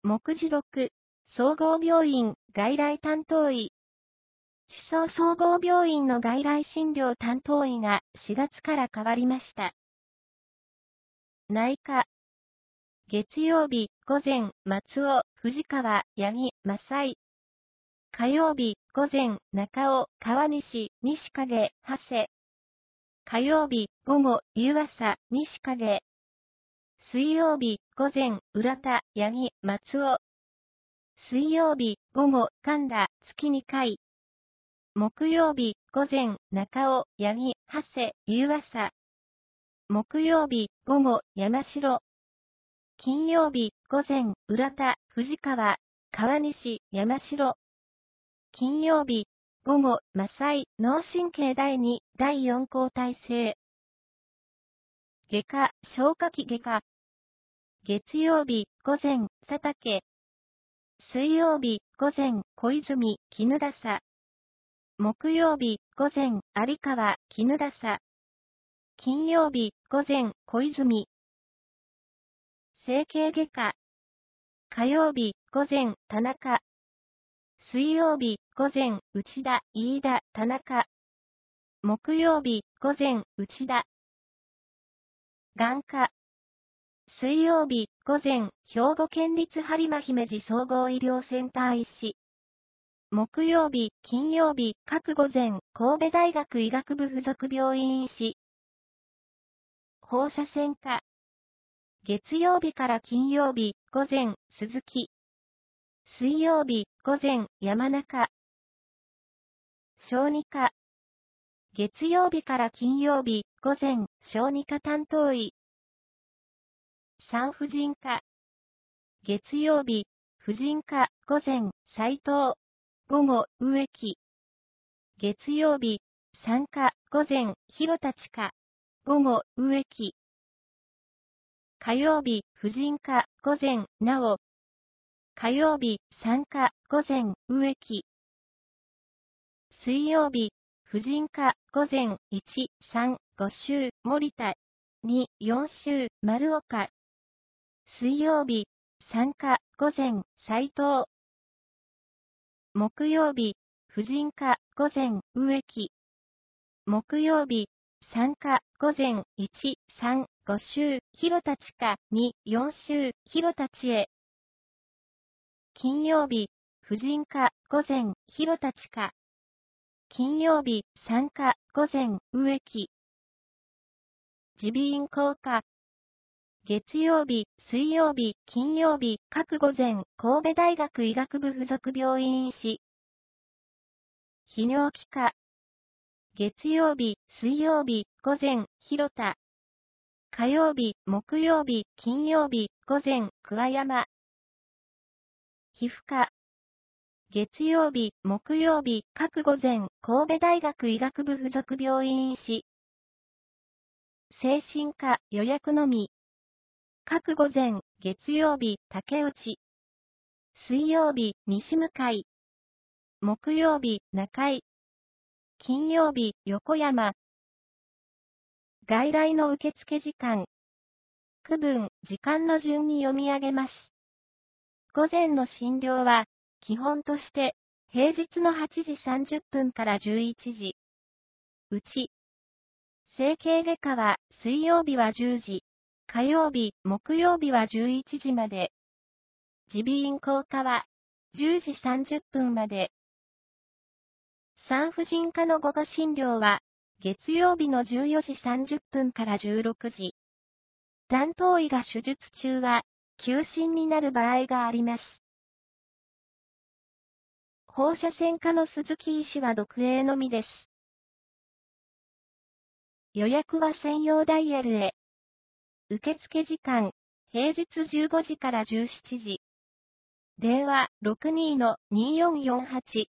目次録、総合病院、外来担当医。思想総合病院の外来診療担当医が4月から変わりました。内科。月曜日、午前、松尾、藤川、八木、正井。火曜日、午前、中尾、川西、西影、長谷。火曜日、午後、夕朝、西影。水曜日、午前、浦田、八木、松尾。水曜日、午後、神田、月2回。木曜日、午前、中尾、八木、長谷、夕朝。木曜日、午後、山城。金曜日、午前、浦田、藤川、川西、山城。金曜日、午後、正井、脳神経第2、第4交代制。外科、消化器外科。月曜日、午前、佐竹。水曜日、午前、小泉、衣笠。木曜日、午前、有川、衣笠。金曜日、午前、小泉。整形外科。火曜日、午前、田中。水曜日、午前、内田、飯田、田中。木曜日、午前、内田。眼科。水曜日、午前、兵庫県立播磨姫路総合医療センター医師。木曜日、金曜日、各午前、神戸大学医学部附属病院医師。放射線科。月曜日から金曜日、午前、鈴木。水曜日、午前、山中。小児科。月曜日から金曜日、午前、小児科担当医。産婦人科。月曜日、婦人科、午前、斉藤。午後、植木。月曜日、産科、午前、広田千佳。午後、植木。火曜日、婦人科、午前、直。火曜日、産科、午前、植木。水曜日、婦人科、午前、1、3、5週、森田。2、4週、丸岡。水曜日、産科、午前、斉藤。木曜日、婦人科、午前、植木。木曜日、産科、午前、1、3、5週、広田千佳。2、4週、広田千恵。金曜日、婦人科、午前、広田千佳。金曜日、産科、午前、植木。耳鼻咽喉科。月曜日、水曜日、金曜日、各午前、神戸大学医学部附属病院医師。泌尿器科。月曜日、水曜日、午前、広田。火曜日、木曜日、金曜日、午前、桑山。皮膚科。月曜日、木曜日、各午前、神戸大学医学部附属病院医師。精神科、予約のみ。各午前、月曜日、竹内。水曜日、西向井。木曜日、中井。金曜日、横山。外来の受付時間。区分、時間の順に読み上げます。午前の診療は、基本として、平日の8時30分から11時。うち、整形外科は、水曜日は10時。火曜日、木曜日は11時まで。耳鼻咽喉科は、10時30分まで。産婦人科の午後診療は、月曜日の14時30分から16時。担当医が手術中は、休診になる場合があります。放射線科の鈴木医師は独営のみです。予約は専用ダイヤルへ。受付時間、平日15時から17時。電話、62-2448。